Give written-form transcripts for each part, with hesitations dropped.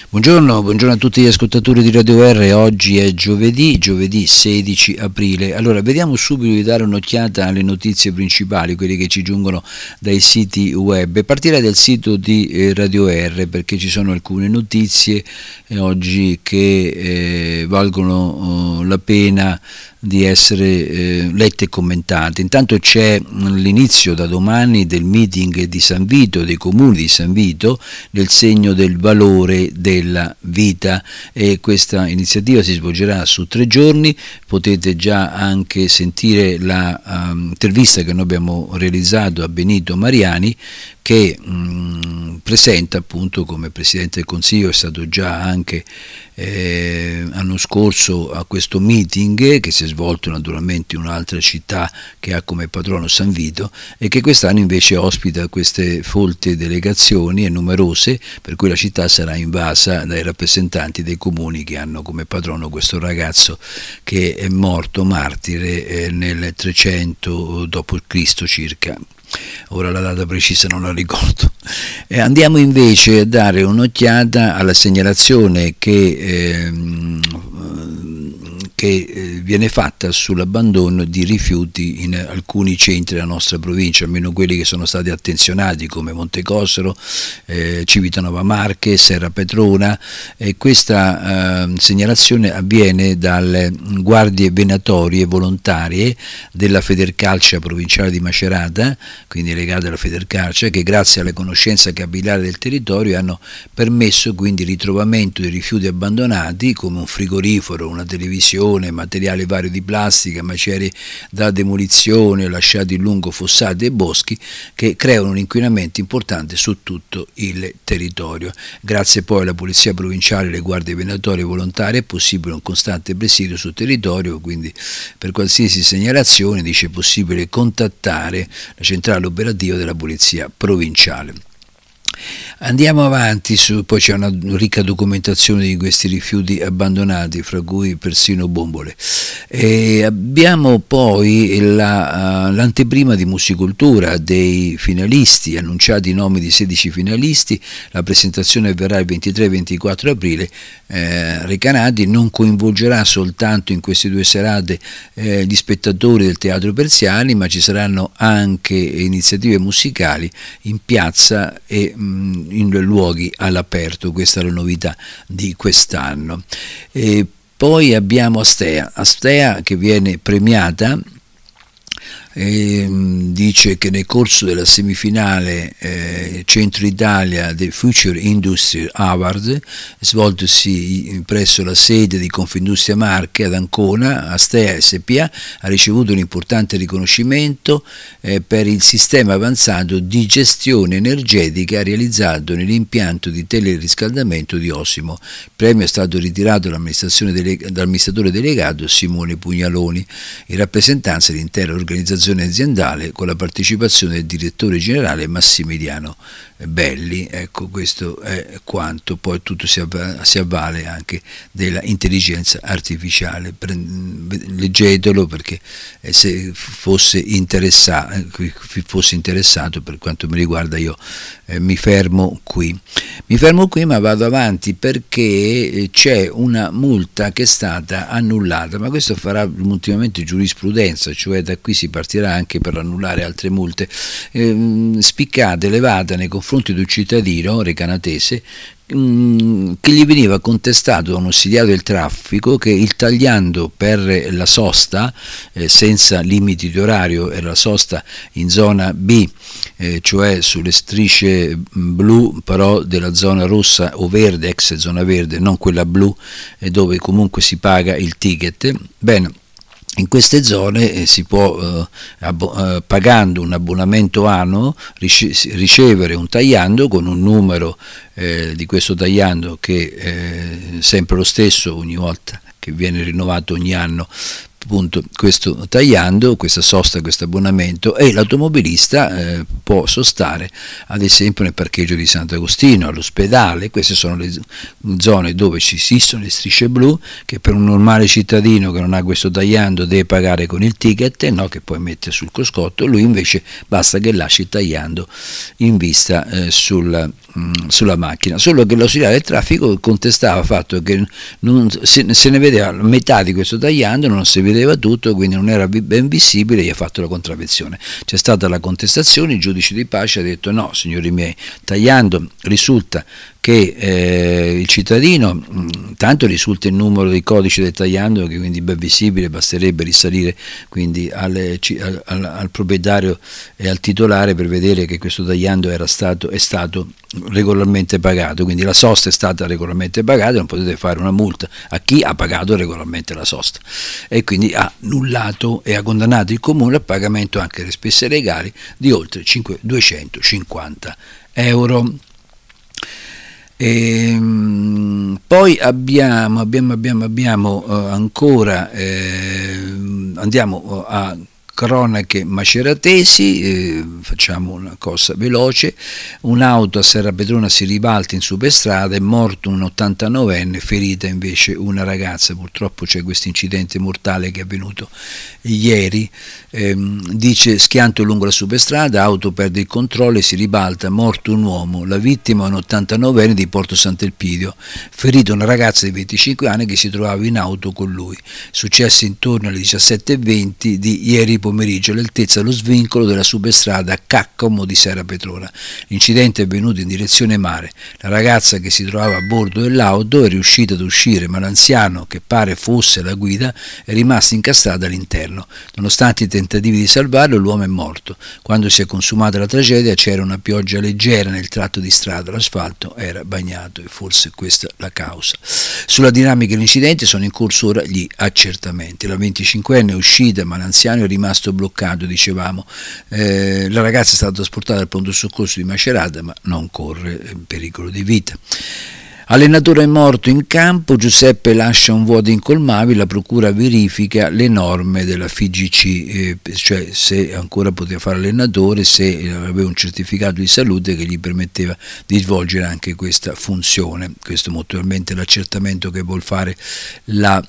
Buongiorno a tutti gli ascoltatori di Radio R. Oggi è giovedì 16 aprile. Allora, vediamo subito di dare un'occhiata alle notizie principali, quelle che ci giungono dai siti web. Partirei dal sito di Radio R, perché ci sono alcune notizie oggi che valgono la pena di essere lette e commentate. Intanto c'è l'inizio da domani del meeting di San Vito, dei comuni di San Vito, nel segno del valore della vita, e questa iniziativa si svolgerà su 3 giorni. Potete già anche sentire la intervista che noi abbiamo realizzato a Benito Mariani, che presenta appunto come Presidente del Consiglio, è stato già anche l'anno scorso a questo meeting che si è svolto naturalmente in un'altra città che ha come patrono San Vito, e che quest'anno invece ospita queste folte delegazioni e numerose, per cui la città sarà invasa dai rappresentanti dei comuni che hanno come patrono questo ragazzo che è morto martire nel 300 d.C. circa. Ora la data precisa non la ricordo. Andiamo invece a dare un'occhiata alla segnalazione che viene fatta sull'abbandono di rifiuti in alcuni centri della nostra provincia, almeno quelli che sono stati attenzionati, come Montecosero, Civitanova Marche, Serra Petrona. Questa segnalazione avviene dalle guardie venatorie volontarie della Federcalcia provinciale di Macerata, quindi legate alla Federcalcia, che grazie alla conoscenza capillare del territorio hanno permesso quindi il ritrovamento di rifiuti abbandonati come un frigorifero, una televisione, materiale vario di plastica, macerie da demolizione lasciati lungo fossati e boschi, che creano un inquinamento importante su tutto il territorio. Grazie poi alla Polizia Provinciale e alle guardie venatorie volontarie è possibile un costante presidio sul territorio, quindi per qualsiasi segnalazione dice è possibile contattare la centrale operativa della Polizia Provinciale. Andiamo avanti, poi c'è una ricca documentazione di questi rifiuti abbandonati, fra cui persino bombole. Abbiamo poi l'anteprima di Musicultura dei finalisti, annunciati i nomi di 16 finalisti. La presentazione avverrà il 23-24 aprile. Recanati non coinvolgerà soltanto in queste 2 serate gli spettatori del Teatro Persiani, ma ci saranno anche iniziative musicali in piazza e in luoghi all'aperto. Questa è la novità di quest'anno. Poi abbiamo Astea che viene premiata. Dice che nel corso della semifinale Centro Italia del Future Industry Award, svoltosi presso la sede di Confindustria Marche ad Ancona, Astea SpA ha ricevuto un importante riconoscimento per il sistema avanzato di gestione energetica realizzato nell'impianto di teleriscaldamento di Osimo. Il premio è stato ritirato dall'amministratore delegato Simone Pugnaloni, in rappresentanza dell'intera organizzazione aziendale, con la partecipazione del direttore generale Massimiliano Belli. Ecco, questo è quanto. Poi tutto si avvale anche della intelligenza artificiale. Leggetelo, perché se fosse interessato, per quanto mi riguarda, io mi fermo qui, ma vado avanti, perché c'è una multa che è stata annullata, ma questo farà ultimamente giurisprudenza, cioè da qui si partirà anche per annullare altre multe spiccate, elevate nei confronti di un cittadino recanatese che gli veniva contestato da un ausiliario del traffico che il tagliando per la sosta senza limiti di orario, era la sosta in zona B, cioè sulle strisce blu però della zona rossa o verde, ex zona verde, non quella blu, dove comunque si paga il ticket. Bene, in queste zone si può, pagando un abbonamento annuo, ricevere un tagliando con un numero di questo tagliando che è sempre lo stesso ogni volta, che viene rinnovato ogni anno, appunto questo tagliando, questa sosta, questo abbonamento, e l'automobilista può sostare ad esempio nel parcheggio di Sant'Agostino, all'ospedale. Queste sono le zone dove ci esistono le strisce blu, che per un normale cittadino che non ha questo tagliando deve pagare con il ticket, no, che poi mette sul cruscotto. Lui invece basta che lasci il tagliando in vista sul sulla macchina, solo che l'ausiliare del traffico contestava il fatto che se ne vedeva metà di questo tagliando, non si vedeva tutto, quindi non era ben visibile, gli ha fatto la contravvenzione. C'è stata la contestazione, il giudice di pace ha detto no, signori miei, tagliando risulta che il cittadino, tanto risulta il numero dei codici del tagliando, che quindi ben visibile, basterebbe risalire quindi al proprietario e al titolare per vedere che questo tagliando è stato regolarmente pagato, quindi la sosta è stata regolarmente pagata, non potete fare una multa a chi ha pagato regolarmente la sosta, e quindi ha annullato e ha condannato il comune al pagamento anche delle spese legali di oltre 250 euro. Poi abbiamo ancora, andiamo a cronache maceratesi, facciamo una cosa veloce. Un'auto a Serra Petrona si ribalta in superstrada, è morto un 89enne, ferita invece una ragazza. Purtroppo c'è questo incidente mortale che è avvenuto ieri. Dice: schianto lungo la superstrada, auto perde il controllo e si ribalta, morto un uomo, la vittima è un 89enne di Porto Sant'Elpidio, ferita una ragazza di 25 anni che si trovava in auto con lui. Successo intorno alle 17:20 di ieri pomeriggio all'altezza dello svincolo della superstrada Caccomo di Serra Petrona. L'incidente è avvenuto in direzione mare. La ragazza che si trovava a bordo dell'auto è riuscita ad uscire, ma l'anziano, che pare fosse la guida, è rimasto incastrato all'interno. Nonostante i tentativi di salvarlo, l'uomo è morto. Quando si è consumata la tragedia c'era una pioggia leggera nel tratto di strada, l'asfalto era bagnato e forse questa è la causa. Sulla dinamica dell'incidente sono in corso ora gli accertamenti. La 25enne è uscita, ma l'anziano è rimasto bloccato, dicevamo. La ragazza è stata trasportata al pronto soccorso di Macerata, ma non corre pericolo di vita. Allenatore è morto in campo, Giuseppe lascia un vuoto incolmabile, la procura verifica le norme della FIGC, cioè se ancora poteva fare allenatore, se aveva un certificato di salute che gli permetteva di svolgere anche questa funzione. Questo naturalmente l'accertamento che vuol fare la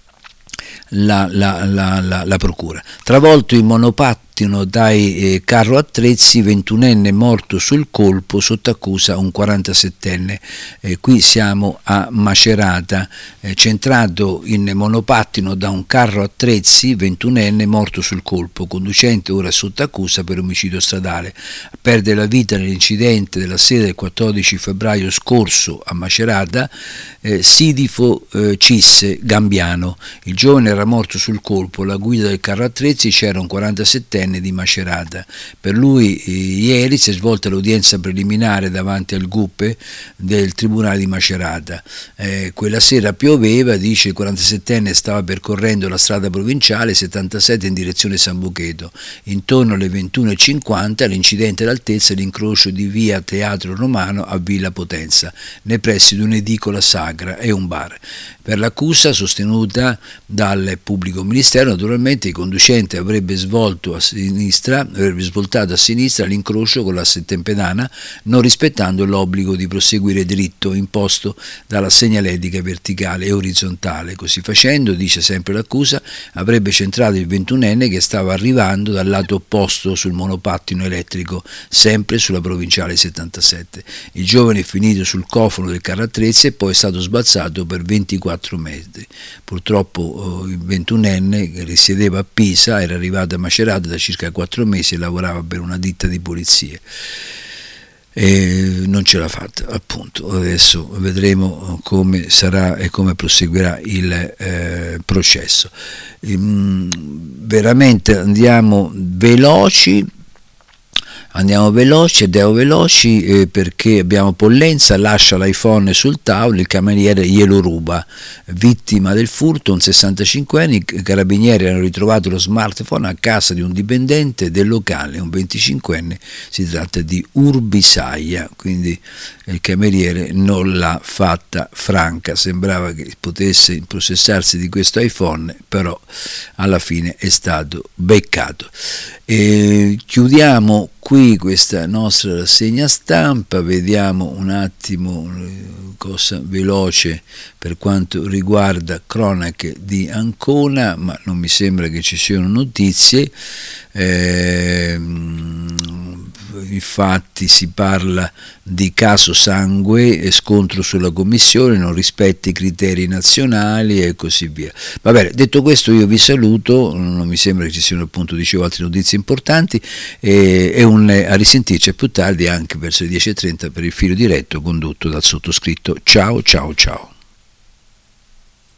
procura. Travolto in monopattino dai carro attrezzi, 21enne morto sul colpo, sotto accusa un 47enne. Qui siamo a Macerata, centrato in monopattino da un carro attrezzi, 21enne morto sul colpo, conducente ora sotto accusa per omicidio stradale. Perde la vita nell'incidente della sera del 14 febbraio scorso a Macerata Sidifo Cisse Gambiano. Il giovane era morto sul colpo, la guida del carro attrezzi c'era un 47enne di Macerata. Per lui ieri si è svolta l'udienza preliminare davanti al GUP del Tribunale di Macerata. Quella sera pioveva, dice il 47enne stava percorrendo la strada provinciale 77 in direzione San Bucheto. Intorno alle 21:50 l'incidente all'altezza dell'incrocio di via Teatro Romano a Villa Potenza, nei pressi di un'edicola sagra e un bar. Per l'accusa sostenuta dal pubblico ministero, naturalmente il conducente avrebbe svoltato a sinistra l'incrocio con l'asse pedana, non rispettando l'obbligo di proseguire dritto imposto dalla segnaletica verticale e orizzontale. Così facendo, dice sempre l'accusa, avrebbe centrato il 21enne che stava arrivando dal lato opposto sul monopattino elettrico, sempre sulla provinciale 77. Il giovane è finito sul cofano del carro attrezzi e poi è stato sbalzato per 24 metri. Purtroppo il 21enne, che risiedeva a Pisa, era arrivato a Macerata da circa 4 mesi e lavorava per una ditta di pulizie. E non ce l'ha fatta, appunto. Adesso vedremo come sarà e come proseguirà il processo. Veramente andiamo veloci perché abbiamo Pollenza, lascia l'iPhone sul tavolo, il cameriere glielo ruba. Vittima del furto un 65enne, i carabinieri hanno ritrovato lo smartphone a casa di un dipendente del locale, un 25enne, si tratta di Urbisaia, quindi il cameriere non l'ha fatta franca, sembrava che potesse impossessarsi di questo iPhone, però alla fine è stato beccato. Chiudiamo qui questa nostra rassegna stampa, vediamo un attimo una cosa veloce per quanto riguarda cronache di Ancona, ma non mi sembra che ci siano notizie. infatti si parla di caso sangue, scontro sulla commissione, non rispetta i criteri nazionali e così via. Va bene, detto questo io vi saluto, non mi sembra che ci siano appunto, dicevo, altre notizie importanti, a risentirci a più tardi anche verso le 10:30 per il filo diretto condotto dal sottoscritto. Ciao ciao ciao.